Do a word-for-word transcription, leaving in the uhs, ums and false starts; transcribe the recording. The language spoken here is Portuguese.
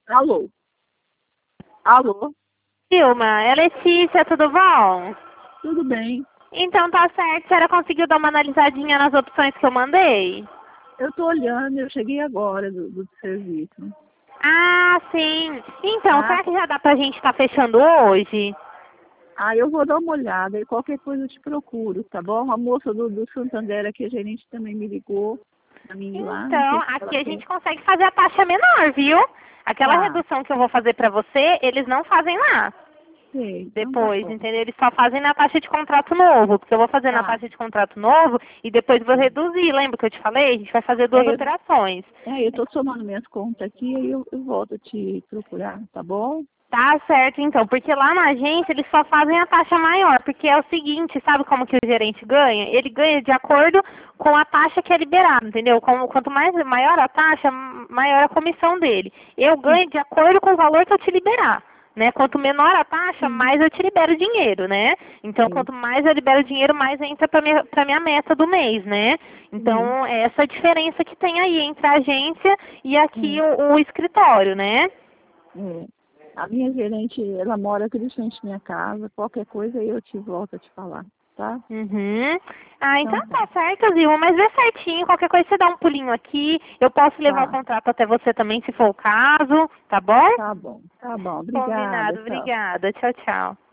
Alô? Alô? Vilma, é Letícia, tudo bom? Tudo bem? Então tá certo, a senhora conseguiu dar uma analisadinha nas opções que eu mandei? Eu tô olhando, eu cheguei agora do, do serviço. Ah, sim. Então, Ah, será que já dá pra gente estar fechando hoje? ah, eu vou dar uma olhada e qualquer coisa eu te procuro, tá bom? A moça do, do Santander aqui, a gerente também me ligou pra mim ir lá, não Então, sei se ela aqui a quer. gente consegue fazer a taxa menor, viu? Aquela Tá, redução que eu vou fazer pra você, eles não fazem lá. sei, então tá Depois, bom. entendeu? Eles só fazem na taxa de contrato novo, porque eu vou fazer na Tá. taxa de contrato novo e depois vou reduzir. Lembra que eu te falei? A gente vai fazer duas É, eu, operações. é, eu tô somando minhas contas aqui, aí eu, eu volto a te procurar, tá bom? Tá certo, então, porque lá na agência eles só fazem a taxa maior, porque é o seguinte, sabe como que o gerente ganha? Ele ganha de acordo com a taxa que é liberada, entendeu? Como, quanto mais maior a taxa, maior a comissão dele. Eu Sim, ganho de acordo com o valor que eu te liberar, né? Quanto menor a taxa, sim, mais eu te libero dinheiro, né? Então, sim, quanto mais eu libero dinheiro, mais entra para minha, pra minha meta do mês, né? sim. Então, é essa a diferença que tem aí entre a agência e aqui É, o, o escritório, né? é. A minha gerente, ela mora aqui de frente à minha casa, qualquer coisa eu te volto a te falar, tá? Uhum. Ah, então Então tá. tá certo, Zilma, mas vê certinho, qualquer coisa você dá um pulinho aqui, eu posso levar o Tá, contrato até você também, se for o caso, tá bom? tá bom, tá bom. Obrigada, Combinado, tchau. obrigada, tchau, tchau.